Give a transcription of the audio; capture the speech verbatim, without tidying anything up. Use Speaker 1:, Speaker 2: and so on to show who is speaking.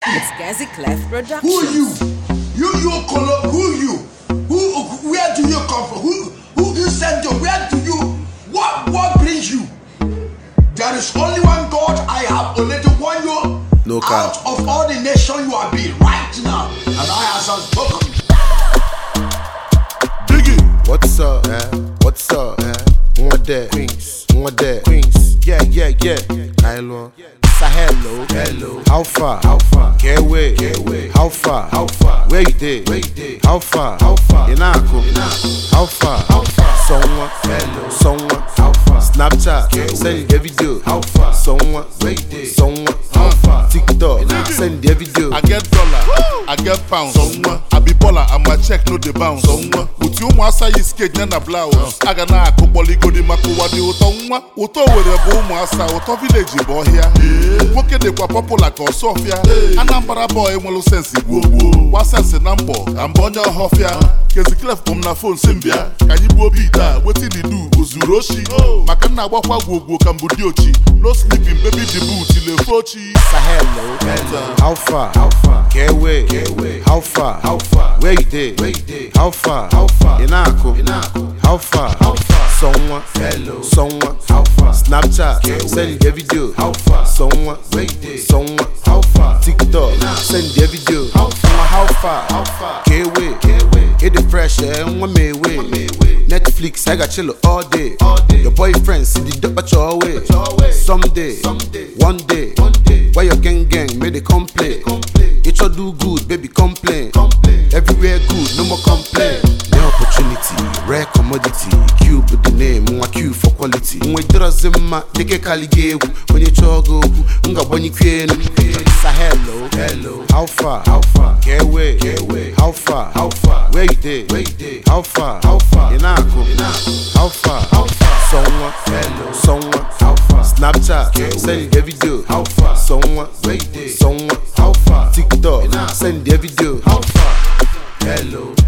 Speaker 1: It's Gazi Clef Productions.
Speaker 2: Who are you? You, you, Colo, who are you? Who, where do you come from? Who, who you sent you? Where do you, what, what brings you? There is only one God. I have already won you
Speaker 3: no
Speaker 2: out
Speaker 3: cap.
Speaker 2: of all the nations you are being right now. And I have spoken.
Speaker 3: Biggie, what's up? Yeah. What's up? Yeah. One day, Queens. One day, Queens. Yeah, yeah, yeah. Kylo. Hello, hello. How far? How far? Get away, get away. How far? How far? Where you did? Where you did? How far? How far? Inako, Inako. How far? How far? Someone, hello. Someone, how far? Snapchat, send the video. How far? Someone, where you did? Someone, how far? TikTok, send the video.
Speaker 4: I get dollar, woo! I get pounds. Someone, I be baller, and my check no the bounce. Someone, with you mwasa you skate nana blouse. I got na akoboli go di makuwadi utonwa. Uto were bo mwasa, uto village boy here. Woke de kwa popular ko Sofia. Anambra boy nwelu sense igbo. Wa sense na mbo, ambonya hofia. Kezi Clef kom na phone simbia. Kanyi bo bita, wetin dey do ozuroshi. Maka na agbakwa gwogwo kambudi ochi. No sleeping baby the boot ile fochi.
Speaker 3: Hello, hello. How far? How far? Get away, get away. How far? How far? Where you did? Where you did? How far? How far? Inako, Inako. How far? How far? Someone, hello. Someone, how far? Snapchat, send the video. How far? Someone, where you did? Someone, how far? TikTok, send the video. How far? How far? How far? Get away, get away. Hit the pressure and one may way. Netflix, I got chill all day. All day. Your boyfriend see the dope at your way. Someday, Someday, one day, one day. Why your gang gang made a complaint? It should do good, baby, complain. complain. Everywhere good, no more complain. The opportunity, rare commodity. Cube with the name, one Q for quality. When you dress them, they get Caligay. When you chogo, unga when you queen. Hello, hello. How far? How far? Get away, get away. How far? How far? Where you did? Where you did? How far? How far? Inako, Inako. How far? How far? Someone, hello. Someone, how far? Snapchat, send the video. How far? Someone, where you did? Someone, how far? TikTok, send the video. How far? Hello.